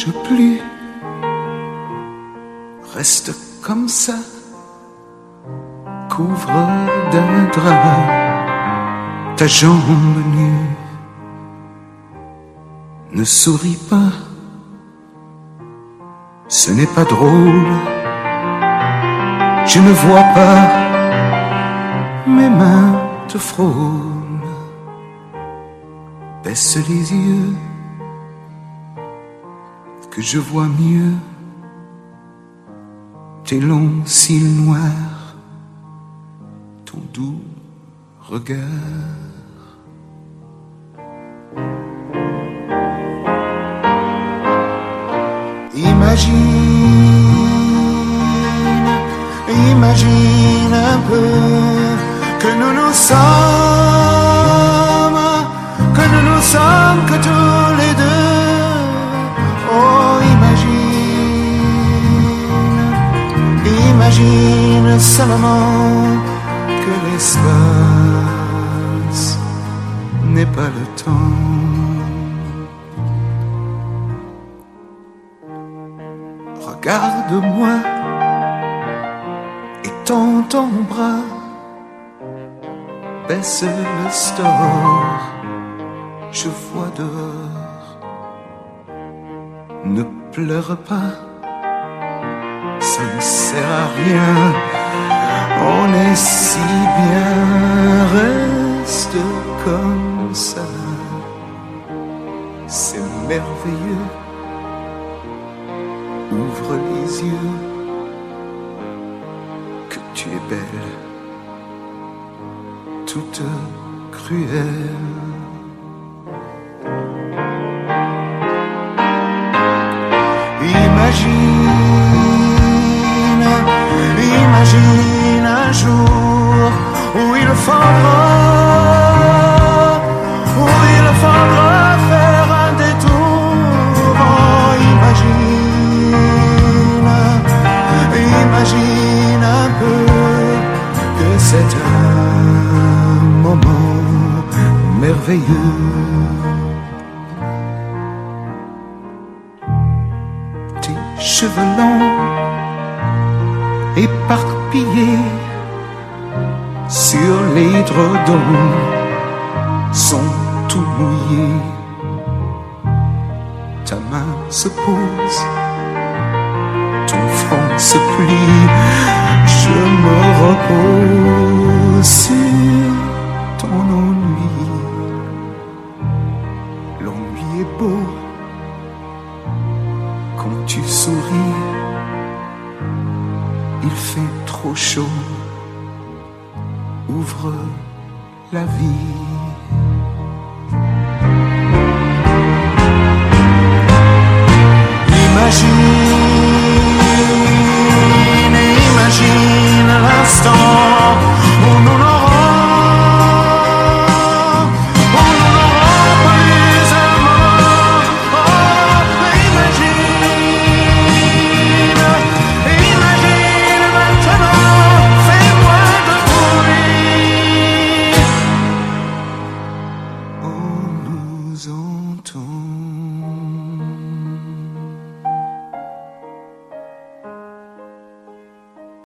bouge plus, reste comme ça, couvre d'un drap ta jambe nue. Ne souris pas, ce n'est pas drôle, je ne vois pas, mes mains te frôlent. Baisse les yeux, que je vois mieux tes longs cils noirs, ton doux regard. Imagine un peu que nous nous sommes que tous les deux. Oh, imagine seulement que l'espace n'est pas le temps. Regarde-moi, étends ton bras, baisse le store, je vois dehors. Ne pleure pas, ça ne sert à rien, on est si bien, reste comme ça, c'est merveilleux. Ouvre les yeux, que tu es belle, toute cruelle. Imagine un jour où il faudra faire un détour. Oh, imagine un peu que c'est un moment merveilleux. Tes cheveux longs éparpillés sur l'édredon sont tout mouillés. Ta main se pose, ton front se plie, je me repose sur ton ennui. L'ennui est beau quand tu souris, il fait trop chaud, ouvre la vie. Imagine